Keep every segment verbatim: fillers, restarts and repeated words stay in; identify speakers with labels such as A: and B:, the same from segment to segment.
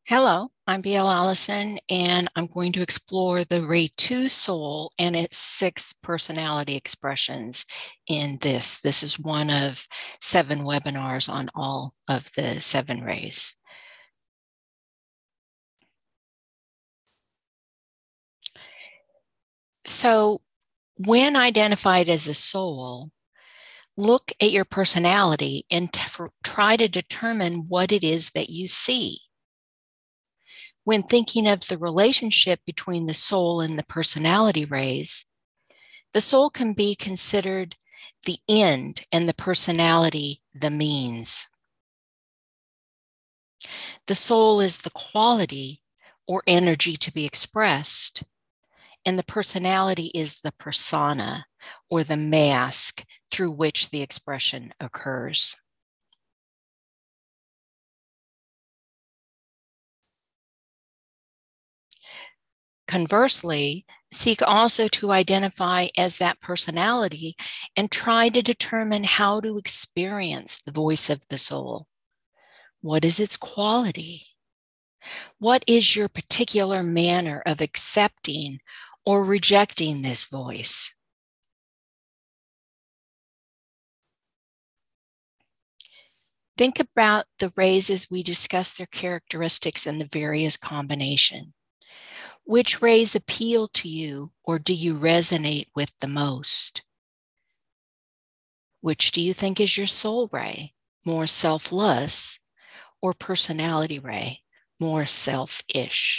A: Hello, I'm B L Allison, and I'm going to explore the Ray two soul and its six personality expressions in this. This is one of seven webinars on all of the seven rays. So, when identified as a soul, look at your personality and t- try to determine what it is that you see. When thinking of the relationship between the soul and the personality rays, the soul can be considered the end and the personality the means. The soul is the quality or energy to be expressed, and the personality is the persona or the mask through which the expression occurs. Conversely, seek also to identify as that personality and try to determine how to experience the voice of the soul. What is its quality? What is your particular manner of accepting or rejecting this voice? Think about the rays as we discuss their characteristics and the various combination. Which rays appeal to you or do you resonate with the most? Which do you think is your soul ray, more selfless, or personality ray, more selfish?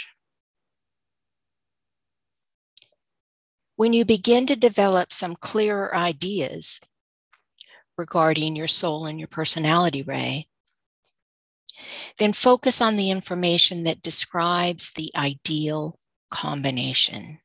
A: When you begin to develop some clearer ideas regarding your soul and your personality ray, then focus on the information that describes the ideal combination.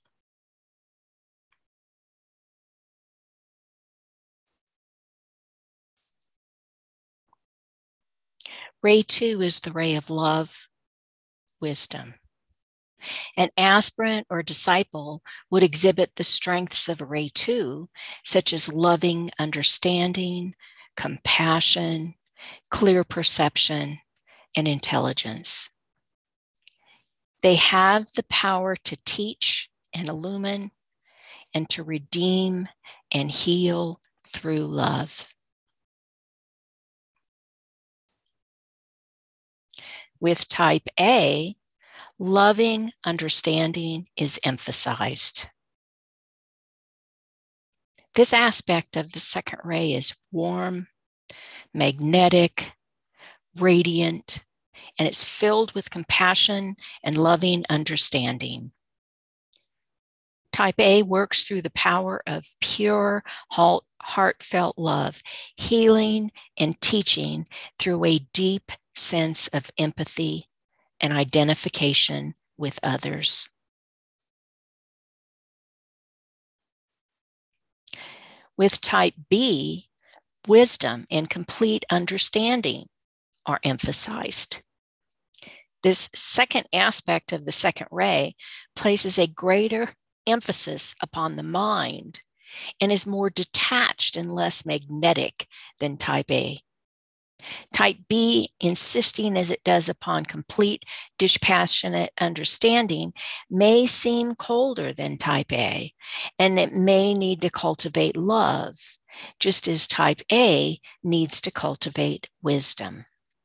A: Ray two is the ray of love, wisdom. An aspirant or disciple would exhibit the strengths of Ray two, such as loving understanding, compassion, clear perception, and intelligence. They have the power to teach and illumine and to redeem and heal through love. With type A, loving understanding is emphasized. This aspect of the second ray is warm, magnetic, radiant, and it's filled with compassion and loving understanding. Type A works through the power of pure, heartfelt love, healing and teaching through a deep sense of empathy and identification with others. With type B, wisdom and complete understanding are emphasized. This second aspect of the second ray places a greater emphasis upon the mind and is more detached and less magnetic than type A. Type B, insisting as it does upon complete dispassionate understanding, may seem colder than type A, and it may need to cultivate love, just as type A needs to cultivate wisdom.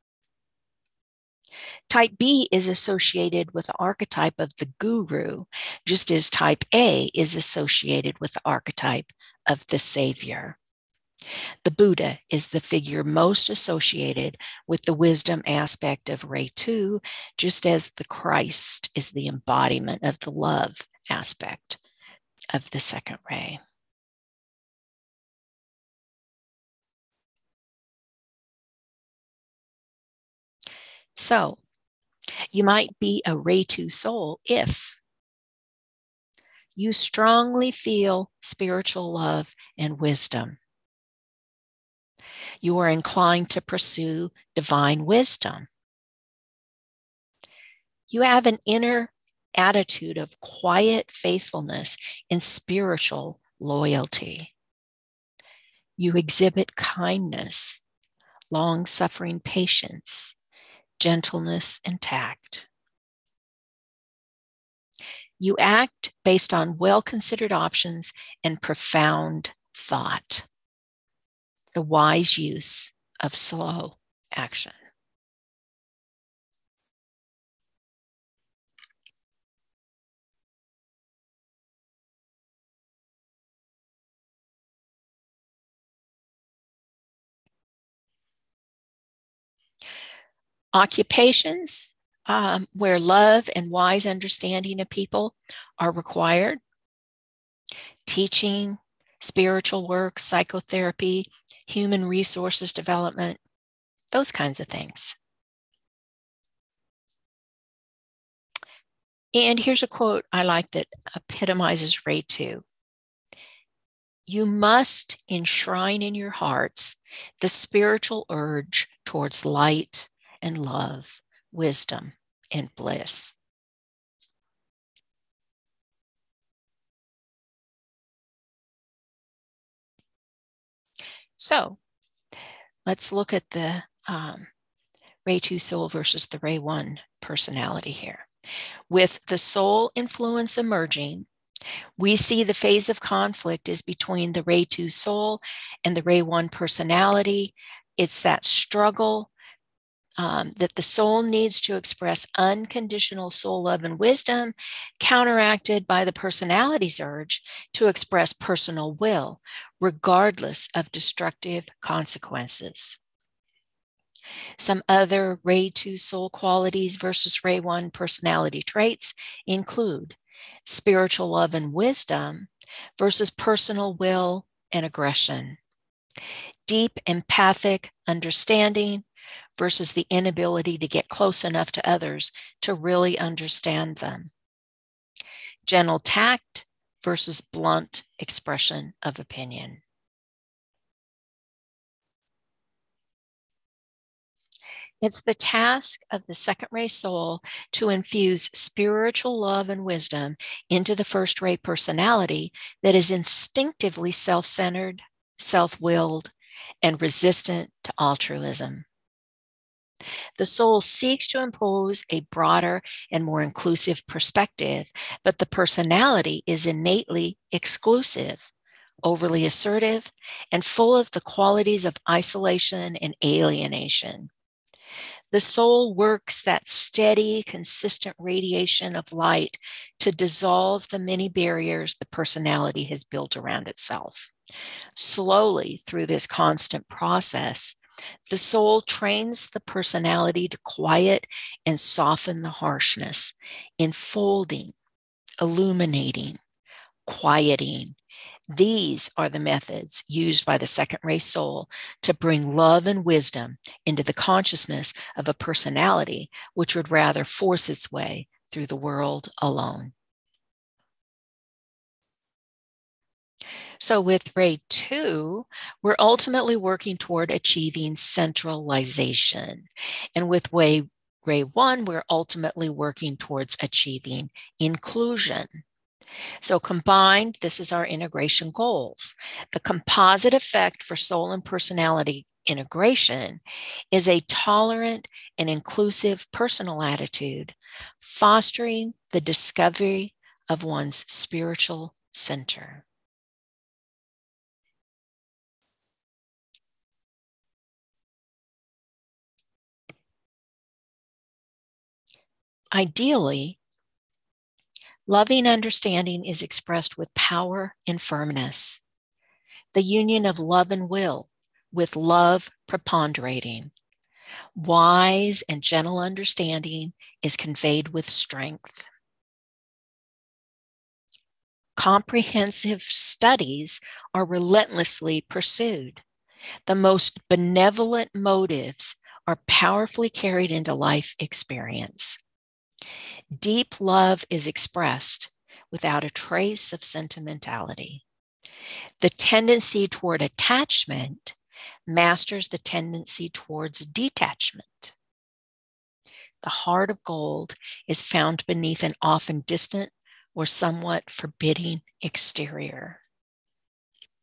A: Type B is associated with the archetype of the guru, just as type A is associated with the archetype of the savior. The Buddha is the figure most associated with the wisdom aspect of Ray two, just as the Christ is the embodiment of the love aspect of the second ray. So, you might be a Ray two soul if you strongly feel spiritual love and wisdom. You are inclined to pursue divine wisdom. You have an inner attitude of quiet faithfulness and spiritual loyalty. You exhibit kindness, long-suffering patience, gentleness, and tact. You act based on well-considered options and profound thought. The wise use of slow action. Occupations um, where love and wise understanding of people are required. Teaching, spiritual work, psychotherapy, human resources development, those kinds of things. And here's a quote I like that epitomizes Ray two. You must enshrine in your hearts the spiritual urge towards light and love, wisdom and bliss. So let's look at the um, Ray two soul versus the Ray one personality here. With the soul influence emerging, we see the phase of conflict is between the Ray two soul and the Ray one personality. It's that struggle um, that the soul needs to express unconditional soul love and wisdom, counteracted by the personality's urge to express personal will, regardless of destructive consequences. Some other Ray two soul qualities versus Ray one personality traits include spiritual love and wisdom versus personal will and aggression, deep empathic understanding versus the inability to get close enough to others to really understand them, gentle tact versus blunt expression of opinion. It's the task of the second ray soul to infuse spiritual love and wisdom into the first ray personality that is instinctively self-centered, self-willed, and resistant to altruism. The soul seeks to impose a broader and more inclusive perspective, but the personality is innately exclusive, overly assertive, and full of the qualities of isolation and alienation. The soul works that steady, consistent radiation of light to dissolve the many barriers the personality has built around itself. Slowly, through this constant process, the soul trains the personality to quiet and soften the harshness, enfolding, illuminating, quieting. These are the methods used by the second ray soul to bring love and wisdom into the consciousness of a personality which would rather force its way through the world alone. So with Ray two, we're ultimately working toward achieving centralization. And with Ray, Ray one, we're ultimately working towards achieving inclusion. So combined, this is our integration goals. The composite effect for soul and personality integration is a tolerant and inclusive personal attitude, fostering the discovery of one's spiritual center. Ideally, loving understanding is expressed with power and firmness. The union of love and will, with love preponderating. Wise and gentle understanding is conveyed with strength. Comprehensive studies are relentlessly pursued. The most benevolent motives are powerfully carried into life experience. Deep love is expressed without a trace of sentimentality. The tendency toward attachment masters the tendency towards detachment. The heart of gold is found beneath an often distant or somewhat forbidding exterior.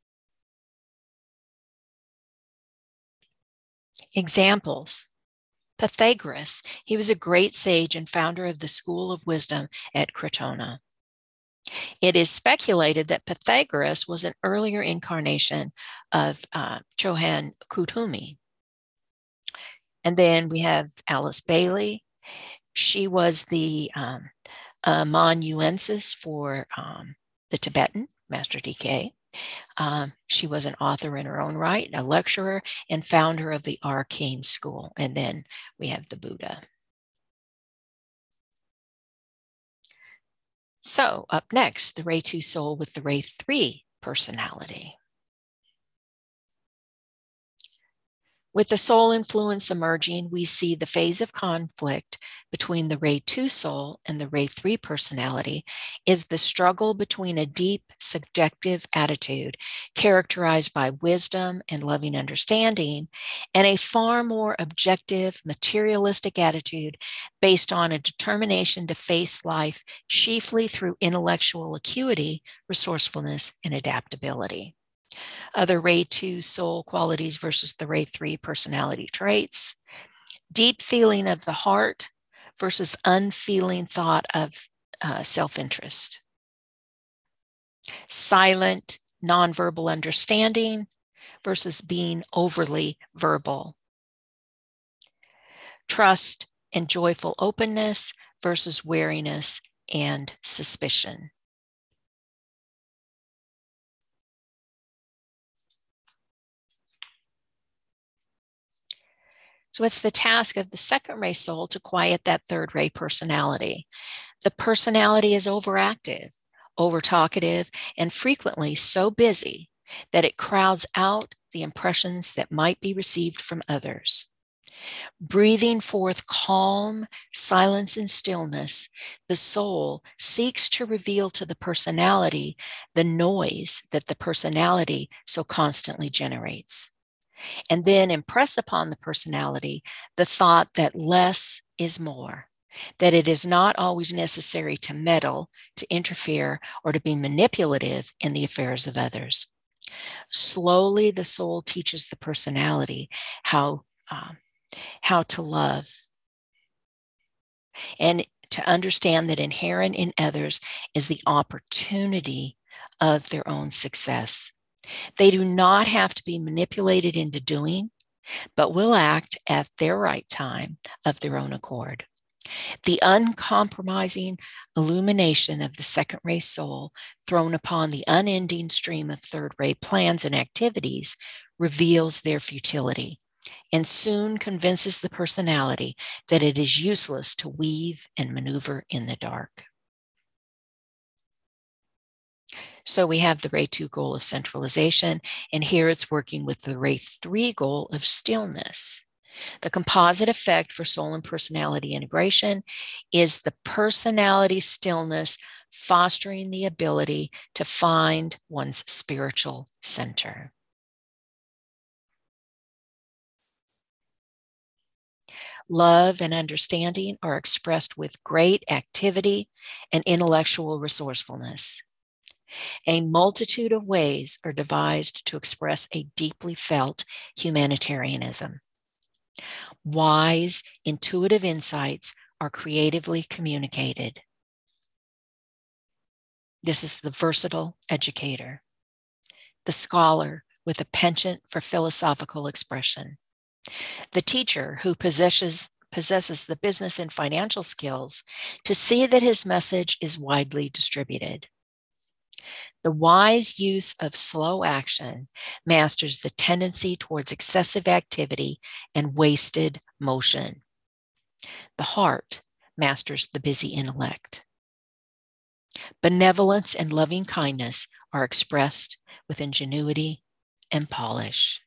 A: Examples: Pythagoras, he was a great sage and founder of the school of wisdom at Crotona. It is speculated that Pythagoras was an earlier incarnation of uh, Johann Kuthumi. And then we have Alice Bailey. She was the um, amanuensis for um, the Tibetan, Master D K. Um, she was an author in her own right, a lecturer, and founder of the Arcane School. And then we have the Buddha. So up next, the Ray two soul with the Ray three personality. With the soul influence emerging, we see the phase of conflict between the Ray two soul and the Ray three personality is the struggle between a deep subjective attitude characterized by wisdom and loving understanding and a far more objective materialistic attitude based on a determination to face life chiefly through intellectual acuity, resourcefulness, and adaptability. Other Ray two soul qualities versus the Ray three personality traits. Deep feeling of the heart versus unfeeling thought of uh, self-interest. Silent, nonverbal understanding versus being overly verbal. Trust and joyful openness versus wariness and suspicion. So it's the task of the second ray soul to quiet that third ray personality. The personality is overactive, over-talkative, and frequently so busy that it crowds out the impressions that might be received from others. Breathing forth calm, silence, and stillness, the soul seeks to reveal to the personality the noise that the personality so constantly generates, and then impress upon the personality the thought that less is more, that it is not always necessary to meddle, to interfere, or to be manipulative in the affairs of others. Slowly, the soul teaches the personality how, um, how to love and to understand that inherent in others is the opportunity of their own success. They do not have to be manipulated into doing, but will act at their right time of their own accord. The uncompromising illumination of the second ray soul thrown upon the unending stream of third ray plans and activities reveals their futility and soon convinces the personality that it is useless to weave and maneuver in the dark. So we have the Ray two goal of centralization, and here it's working with the Ray three goal of stillness. The composite effect for soul and personality integration is the personality stillness fostering the ability to find one's spiritual center. Love and understanding are expressed with great activity and intellectual resourcefulness. A multitude of ways are devised to express a deeply felt humanitarianism. Wise, intuitive insights are creatively communicated. This is the versatile educator, the scholar with a penchant for philosophical expression, the teacher who possesses, possesses the business and financial skills to see that his message is widely distributed. The wise use of slow action masters the tendency towards excessive activity and wasted motion. The heart masters the busy intellect. Benevolence and loving kindness are expressed with ingenuity and polish.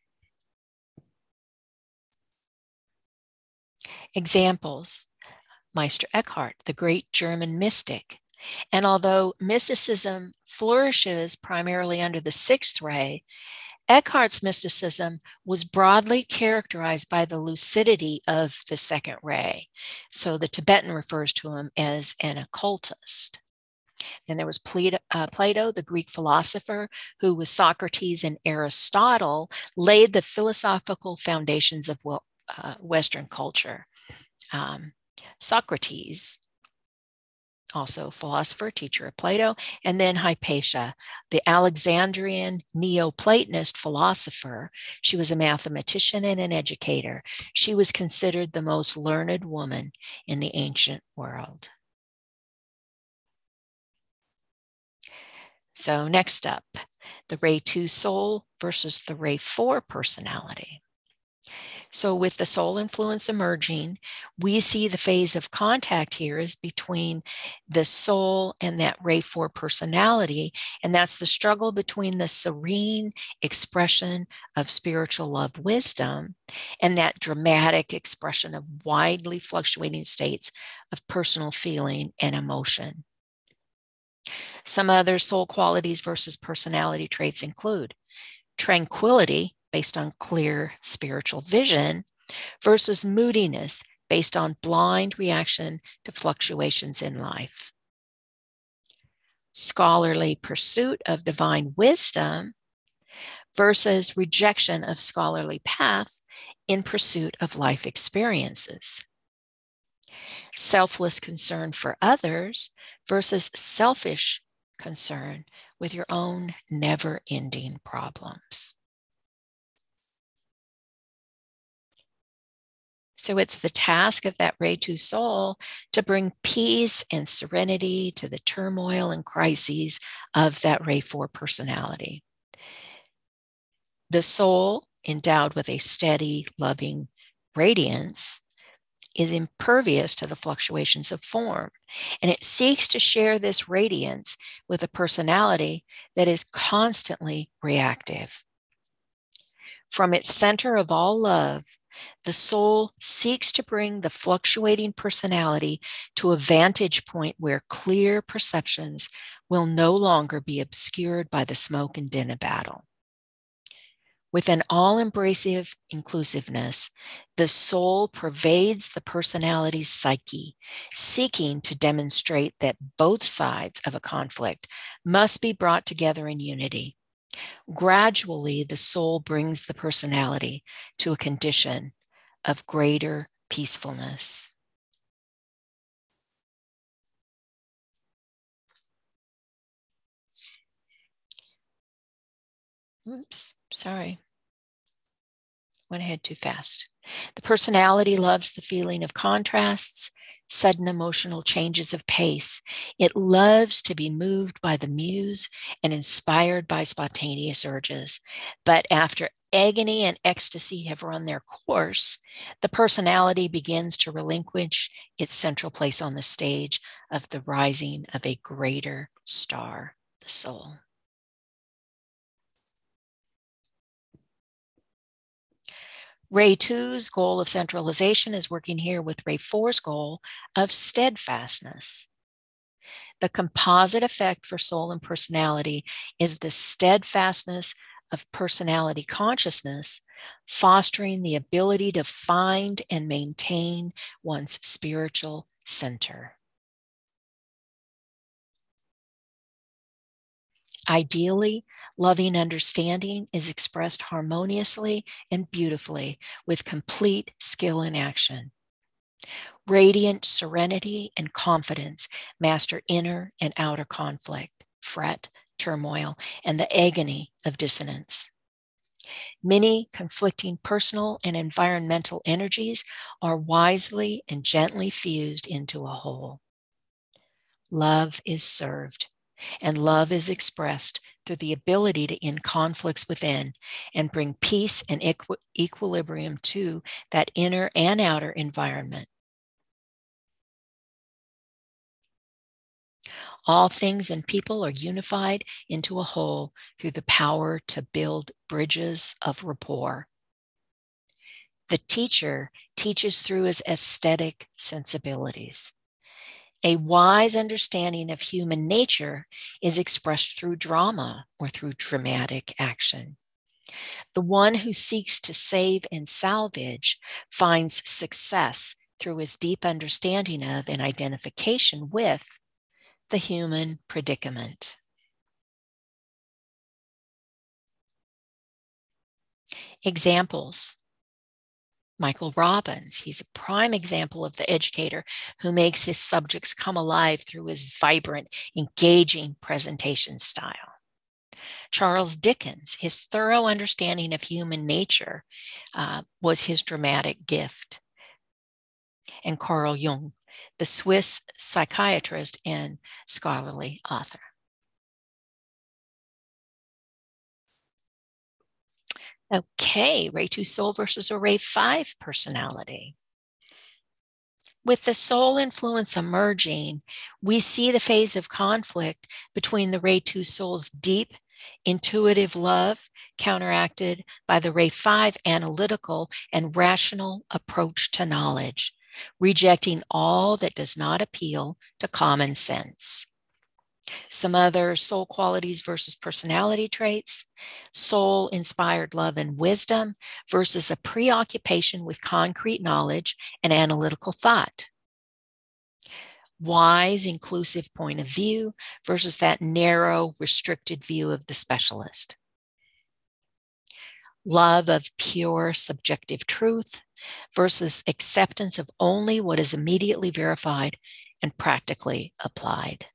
A: Examples: Meister Eckhart, the great German mystic. And although mysticism flourishes primarily under the sixth ray, Eckhart's mysticism was broadly characterized by the lucidity of the second ray. So the Tibetan refers to him as an occultist. Then there was Plato, uh, Plato, the Greek philosopher, who with Socrates and Aristotle laid the philosophical foundations of uh, Western culture. um, Socrates, also philosopher, teacher of Plato, and then Hypatia, the Alexandrian Neoplatonist philosopher. She was a mathematician and an educator. She was considered the most learned woman in the ancient world. So next up, the Ray two soul versus the Ray four personality. So with the soul influence emerging, we see the phase of contact here is between the soul and that Ray four personality, and that's the struggle between the serene expression of spiritual love wisdom and that dramatic expression of widely fluctuating states of personal feeling and emotion. Some other soul qualities versus personality traits include tranquility, based on clear spiritual vision, versus moodiness, based on blind reaction to fluctuations in life. Scholarly pursuit of divine wisdom versus rejection of scholarly path in pursuit of life experiences. Selfless concern for others versus selfish concern with your own never-ending problems. So it's the task of that Ray two soul to bring peace and serenity to the turmoil and crises of that Ray four personality. The soul, endowed with a steady, loving radiance, is impervious to the fluctuations of form, and it seeks to share this radiance with a personality that is constantly reactive. From its center of all love, the soul seeks to bring the fluctuating personality to a vantage point where clear perceptions will no longer be obscured by the smoke and din of battle. With an all-embracing inclusiveness, the soul pervades the personality's psyche, seeking to demonstrate that both sides of a conflict must be brought together in unity. Gradually, the soul brings the personality to a condition of greater peacefulness. Oops, sorry. Went ahead too fast. The personality loves the feeling of contrasts, sudden emotional changes of pace. It loves to be moved by the muse and inspired by spontaneous urges. But after agony and ecstasy have run their course, the personality begins to relinquish its central place on the stage of the rising of a greater star, the soul. Ray two's goal of centralization is working here with Ray four's goal of steadfastness. The composite effect for soul and personality is the steadfastness of personality consciousness, fostering the ability to find and maintain one's spiritual center. Ideally, loving understanding is expressed harmoniously and beautifully with complete skill in action. Radiant serenity and confidence master inner and outer conflict, fret, turmoil, and the agony of dissonance. Many conflicting personal and environmental energies are wisely and gently fused into a whole. Love is served, and love is expressed through the ability to end conflicts within and bring peace and equi- equilibrium to that inner and outer environment. All things and people are unified into a whole through the power to build bridges of rapport. The teacher teaches through his aesthetic sensibilities. A wise understanding of human nature is expressed through drama or through dramatic action. The one who seeks to save and salvage finds success through his deep understanding of and identification with the human predicament. Examples: Michael Robbins, he's a prime example of the educator who makes his subjects come alive through his vibrant, engaging presentation style. Charles Dickens, his thorough understanding of human nature uh, was his dramatic gift. And Carl Jung, the Swiss psychiatrist and scholarly author. Okay, Ray two soul versus a Ray five personality. With the soul influence emerging, we see the phase of conflict between the Ray two soul's deep, intuitive love counteracted by the Ray five analytical and rational approach to knowledge, rejecting all that does not appeal to common sense. Some other soul qualities versus personality traits: soul inspired love and wisdom versus a preoccupation with concrete knowledge and analytical thought. Wise, inclusive point of view versus that narrow, restricted view of the specialist. Love of pure subjective truth versus acceptance of only what is immediately verified and practically applied.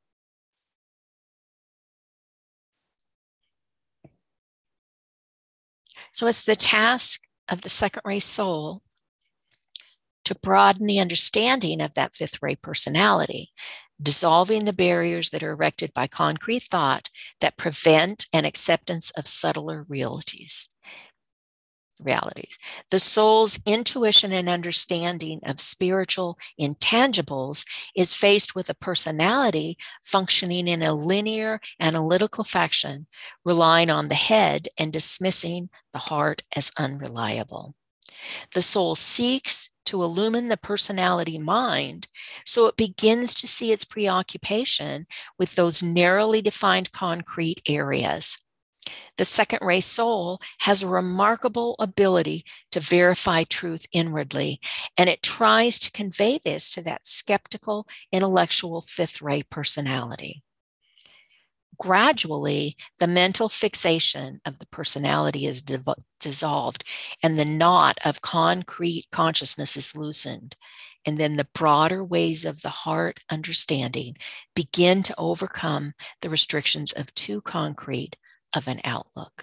A: So it's the task of the second ray soul to broaden the understanding of that fifth ray personality, dissolving the barriers that are erected by concrete thought that prevent an acceptance of subtler realities. realities. The soul's intuition and understanding of spiritual intangibles is faced with a personality functioning in a linear analytical fashion, relying on the head and dismissing the heart as unreliable. The soul seeks to illumine the personality mind so it begins to see its preoccupation with those narrowly defined concrete areas. The second ray soul has a remarkable ability to verify truth inwardly, and it tries to convey this to that skeptical, intellectual fifth ray personality. Gradually, the mental fixation of the personality is dev- dissolved, and the knot of concrete consciousness is loosened. And then the broader ways of the heart understanding begin to overcome the restrictions of too concrete of an outlook.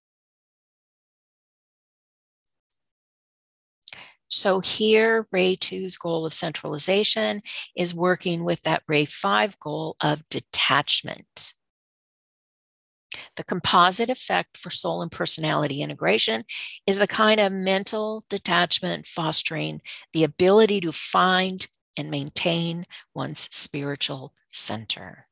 A: So here, Ray two's goal of centralization is working with that Ray five goal of detachment. The composite effect for soul and personality integration is the kind of mental detachment fostering the ability to find and maintain one's spiritual center.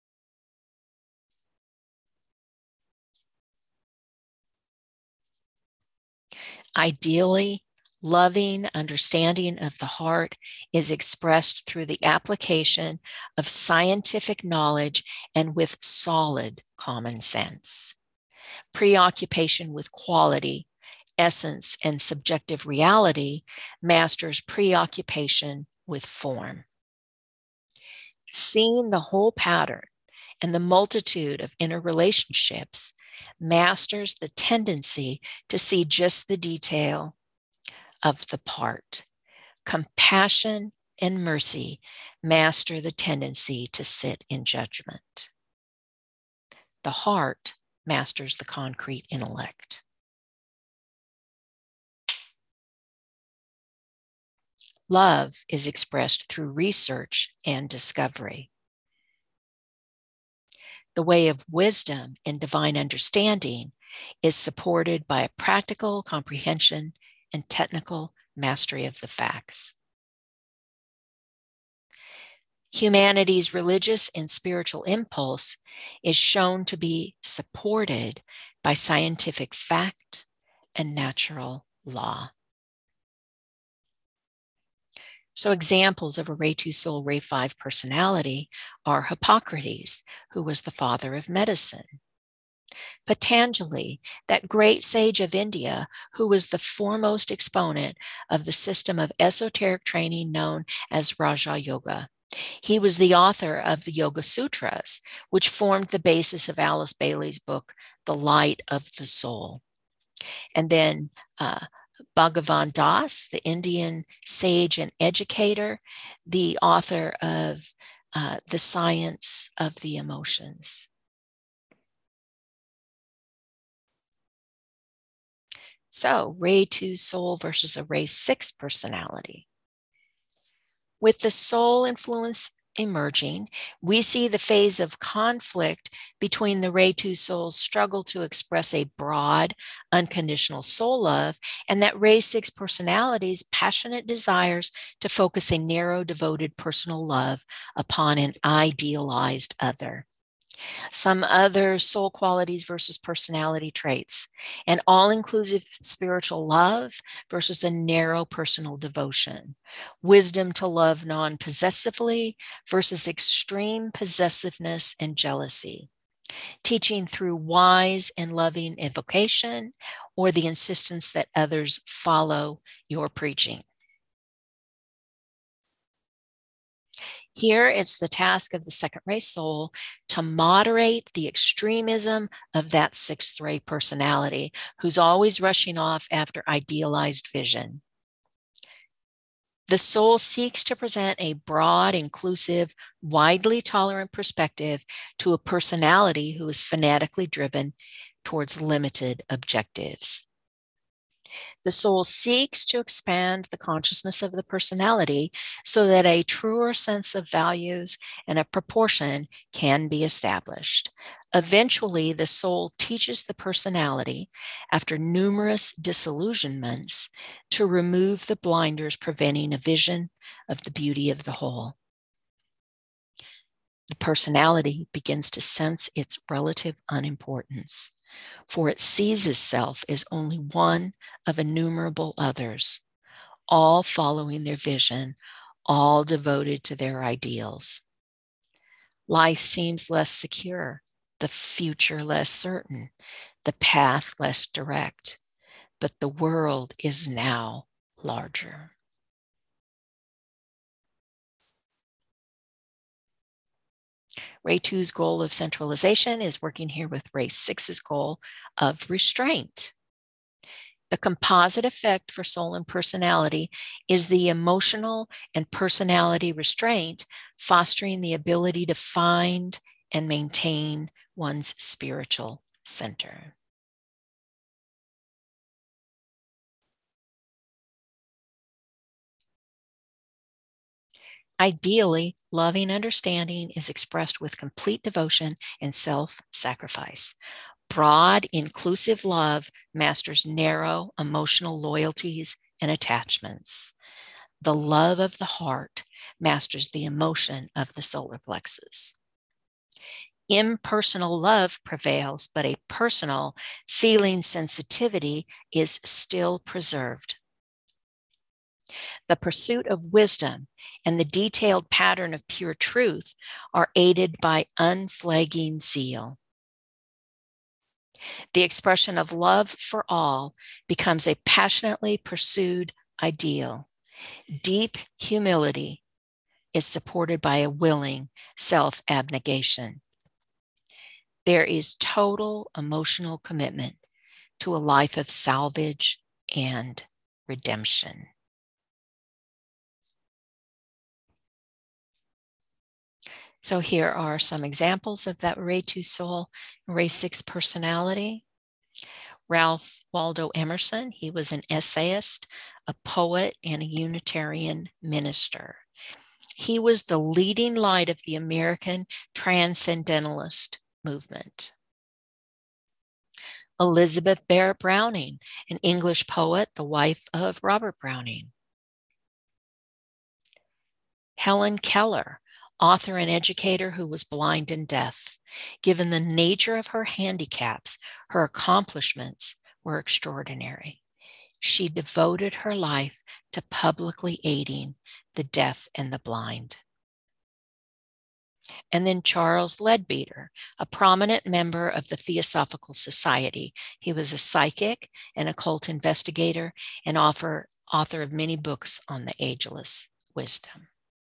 A: Ideally, loving understanding of the heart is expressed through the application of scientific knowledge and with solid common sense. Preoccupation with quality, essence, and subjective reality masters preoccupation with form. Seeing the whole pattern and the multitude of interrelationships masters the tendency to see just the detail of the part. Compassion and mercy master the tendency to sit in judgment. The heart masters the concrete intellect. Love is expressed through research and discovery. The way of wisdom and divine understanding is supported by a practical comprehension and technical mastery of the facts. Humanity's religious and spiritual impulse is shown to be supported by scientific fact and natural law. So examples of a Ray two soul, Ray five personality are Hippocrates, who was the father of medicine. Patanjali, that great sage of India, who was the foremost exponent of the system of esoteric training known as Raja Yoga. He was the author of the Yoga Sutras, which formed the basis of Alice Bailey's book, The Light of the Soul. And then uh, Bhagavan Das, the Indian sage and educator, the author of uh, The Science of the Emotions. So, Ray two soul versus a Ray six personality. With the soul influence emerging, we see the phase of conflict between the Ray two soul's struggle to express a broad, unconditional soul love and that Ray six personality's passionate desires to focus a narrow, devoted personal love upon an idealized other. Some other soul qualities versus personality traits, an all-inclusive spiritual love versus a narrow personal devotion, wisdom to love non-possessively versus extreme possessiveness and jealousy, teaching through wise and loving evocation or the insistence that others follow your preaching. Here, it's the task of the second ray soul to moderate the extremism of that sixth ray personality, who's always rushing off after idealized vision. The soul seeks to present a broad, inclusive, widely tolerant perspective to a personality who is fanatically driven towards limited objectives. The soul seeks to expand the consciousness of the personality so that a truer sense of values and a proportion can be established. Eventually, the soul teaches the personality, after numerous disillusionments, to remove the blinders preventing a vision of the beauty of the whole. The personality begins to sense its relative unimportance, for it sees itself as only one of innumerable others, all following their vision, all devoted to their ideals. Life seems less secure, the future less certain, the path less direct, but the world is now larger. Ray two's goal of centralization is working here with Ray six's goal of restraint. The composite effect for soul and personality is the emotional and personality restraint, fostering the ability to find and maintain one's spiritual center. Ideally, loving understanding is expressed with complete devotion and self-sacrifice. Broad, inclusive love masters narrow emotional loyalties and attachments. The love of the heart masters the emotion of the solar plexus. Impersonal love prevails, but a personal feeling sensitivity is still preserved. The pursuit of wisdom and the detailed pattern of pure truth are aided by unflagging zeal. The expression of love for all becomes a passionately pursued ideal. Deep humility is supported by a willing self-abnegation. There is total emotional commitment to a life of salvage and redemption. So here are some examples of that Ray two soul, Ray six personality. Ralph Waldo Emerson, he was an essayist, a poet, and a Unitarian minister. He was the leading light of the American Transcendentalist movement. Elizabeth Barrett Browning, an English poet, the wife of Robert Browning. Helen Keller, author and educator who was blind and deaf. Given the nature of her handicaps, her accomplishments were extraordinary. She devoted her life to publicly aiding the deaf and the blind. And then Charles Leadbeater, a prominent member of the Theosophical Society. He was a psychic, an occult investigator, and author, author of many books on the ageless wisdom.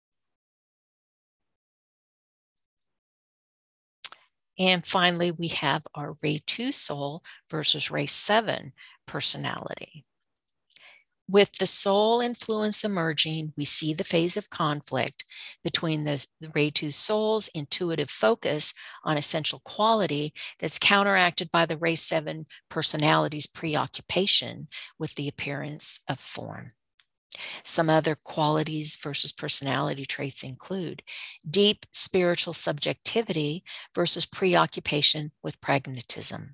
A: And finally, we have our Ray two soul versus Ray seven personality. With the soul influence emerging, we see the phase of conflict between the, the Ray two soul's intuitive focus on essential quality that's counteracted by the Ray seven personality's preoccupation with the appearance of form. Some other qualities versus personality traits include deep spiritual subjectivity versus preoccupation with pragmatism,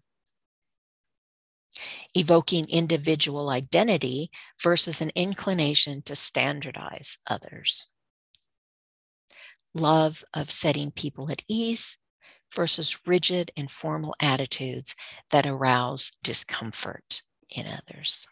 A: evoking individual identity versus an inclination to standardize others, love of setting people at ease versus rigid and formal attitudes that arouse discomfort in others.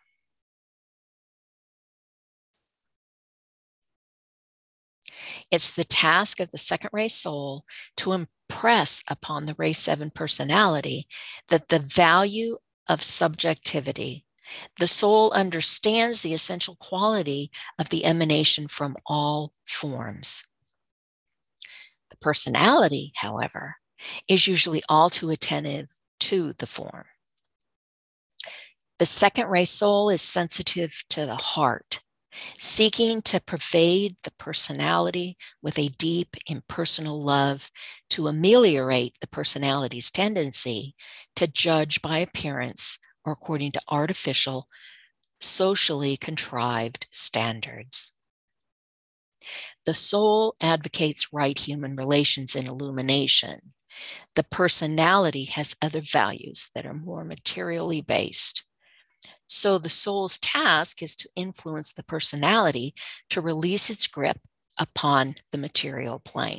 A: It's the task of the second ray soul to impress upon the Ray seven personality that the value of subjectivity. The soul understands the essential quality of the emanation from all forms. The personality, however, is usually all too attentive to the form. The second ray soul is sensitive to the heart, seeking to pervade the personality with a deep impersonal love to ameliorate the personality's tendency to judge by appearance or according to artificial, socially contrived standards. The soul advocates right human relations and illumination. The personality has other values that are more materially based. So the soul's task is to influence the personality to release its grip upon the material plane.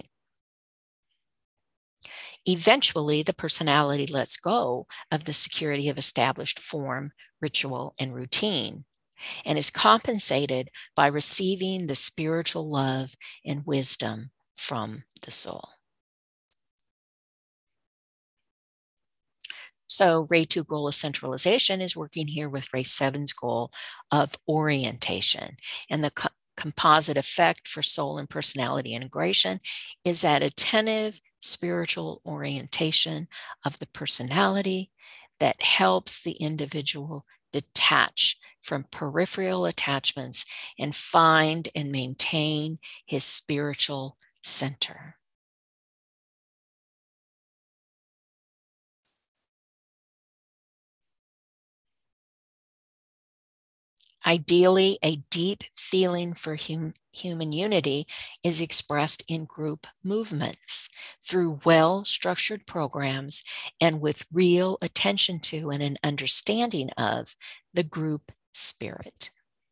A: Eventually, the personality lets go of the security of established form, ritual, and routine, and is compensated by receiving the spiritual love and wisdom from the soul. So Ray two goal of centralization is working here with Ray seven's goal of orientation. And the co- composite effect for soul and personality integration is that attentive spiritual orientation of the personality that helps the individual detach from peripheral attachments and find and maintain his spiritual center. Ideally, a deep feeling for hum, human unity is expressed in group movements through well-structured programs and with real attention to and an understanding of the group spirit.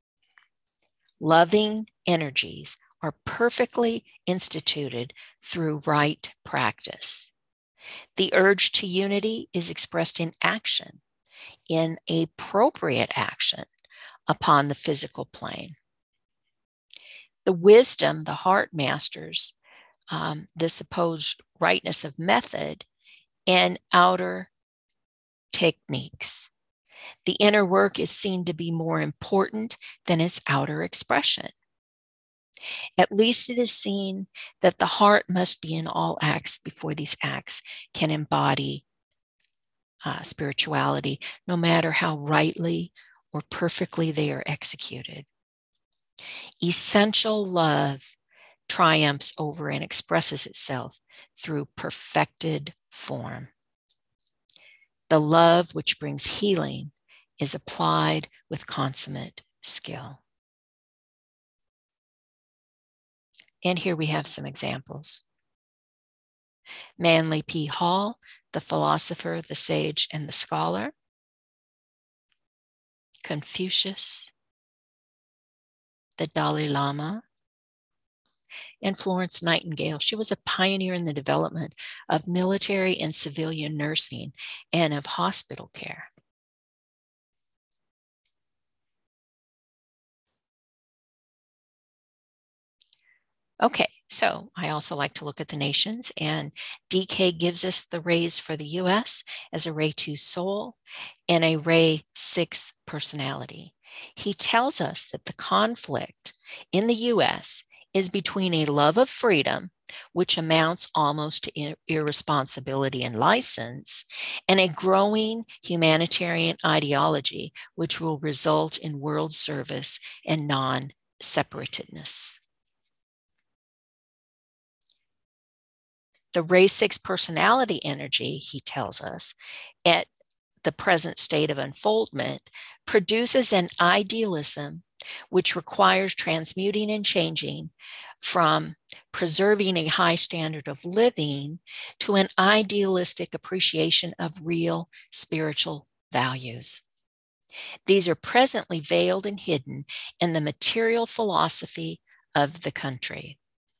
A: Loving energies are perfectly instituted through right practice. The urge to unity is expressed in action, in appropriate action, upon the physical plane. The wisdom the heart masters, um, the supposed rightness of method, and outer techniques. The inner work is seen to be more important than its outer expression. At least it is seen that the heart must be in all acts before these acts can embody uh, spirituality, no matter how rightly or perfectly they are executed. Essential love triumphs over and expresses itself through perfected form. The love which brings healing is applied with consummate skill. And here we have some examples. Manly P. Hall, the philosopher, the sage, and the scholar. Confucius, the Dalai Lama, and Florence Nightingale. She was a pioneer in the development of military and civilian nursing and of hospital care. Okay, so I also like to look at the nations, and D K gives us the rays for the U S as a Ray two soul and a Ray six personality. He tells us that the conflict in the U S is between a love of freedom which amounts almost to irresponsibility and license, and a growing humanitarian ideology, which will result in world service and non-separatedness. The Ray six personality energy, he tells us, at the present state of unfoldment, produces an idealism which requires transmuting and changing from preserving a high standard of living to an idealistic appreciation of real spiritual values. These are presently veiled and hidden in the material philosophy of the country.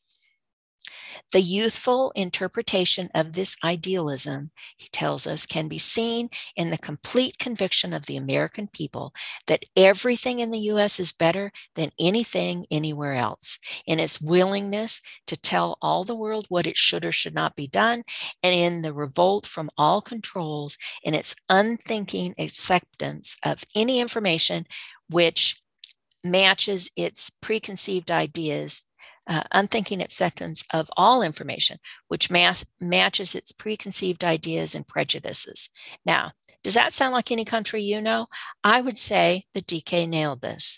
A: The youthful interpretation of this idealism, he tells us, can be seen in the complete conviction of the American people that everything in the U S is better than anything anywhere else, in its willingness to tell all the world what it should or should not be done, and in the revolt from all controls, in its unthinking acceptance of any information which matches its preconceived ideas. Uh, unthinking acceptance of all information, which mass, matches its preconceived ideas and prejudices. Now, does that sound like any country you know? I would say that D K nailed this.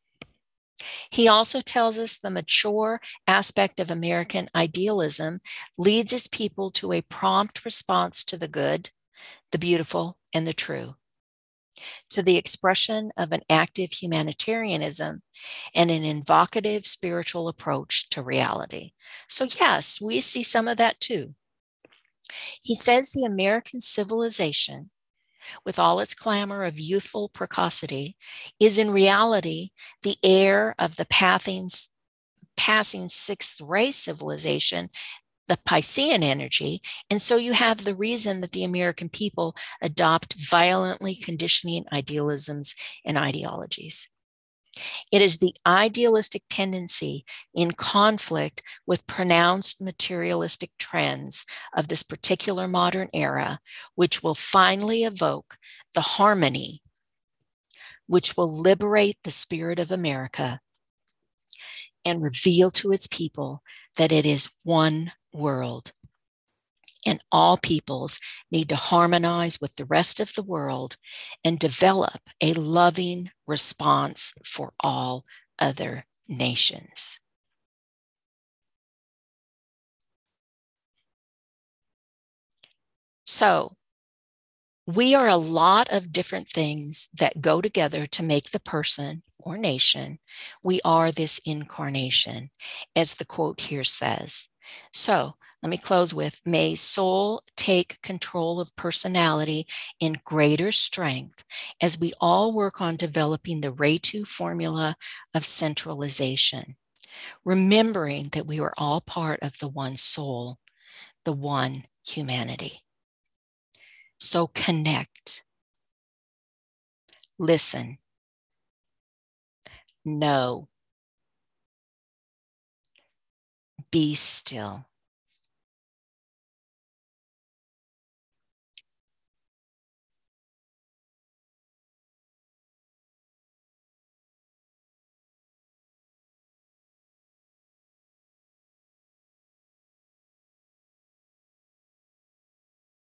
A: He also tells us the mature aspect of American idealism leads its people to a prompt response to the good, the beautiful, and the true, to the expression of an active humanitarianism and an invocative spiritual approach to reality. So yes, we see some of that too. He says the American civilization, with all its clamor of youthful precocity, is in reality the heir of the passing, passing sixth ray civilization, the Piscean energy, and so you have the reason that the American people adopt violently conditioning idealisms and ideologies. It is the idealistic tendency in conflict with pronounced materialistic trends of this particular modern era, which will finally evoke the harmony, which will liberate the spirit of America and reveal to its people that it is one world, and all peoples need to harmonize with the rest of the world and develop a loving response for all other nations. So, we are a lot of different things that go together to make the person or nation. We are this incarnation, as the quote here says. So let me close with, may soul take control of personality in greater strength as we all work on developing the Ray two formula of centralization, remembering that we are all part of the one soul, the one humanity. So connect, listen, know, be still.